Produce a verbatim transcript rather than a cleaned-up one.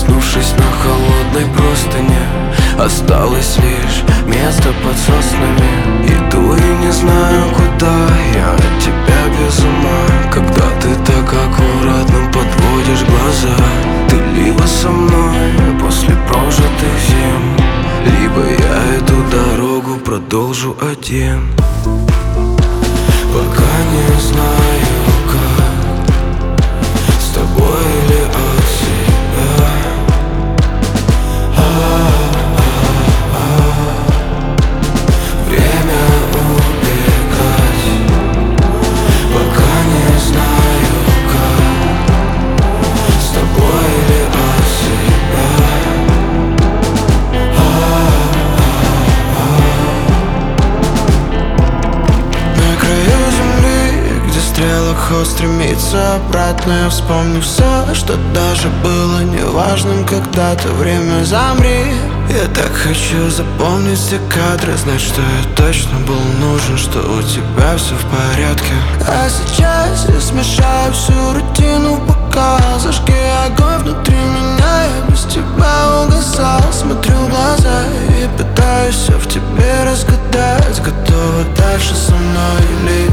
проснувшись на холодной простыне, осталось лишь место под соснами. Иду и не знаю куда, я от тебя без ума. Когда ты так аккуратно подводишь глаза, ты либо со мной после прожитых зим, либо я эту дорогу продолжу один. Пока не знаю как, с тобой или от себя. Время убегать. Пока не знаю как, с тобой или от себя. На краю земли, где стрелок ход стремится обратно, я вспомню все, что даже было неважным когда-то. Время замри. Я так хочу запомнить все кадры, знать, что я точно был нужен, что у тебя все в порядке. А сейчас я смешаю всю рутину, пока зажги огонь внутри меня. Я без тебя угасал, смотрю в глаза и пытаюсь все в тебе разгадать. Готова дальше со мной или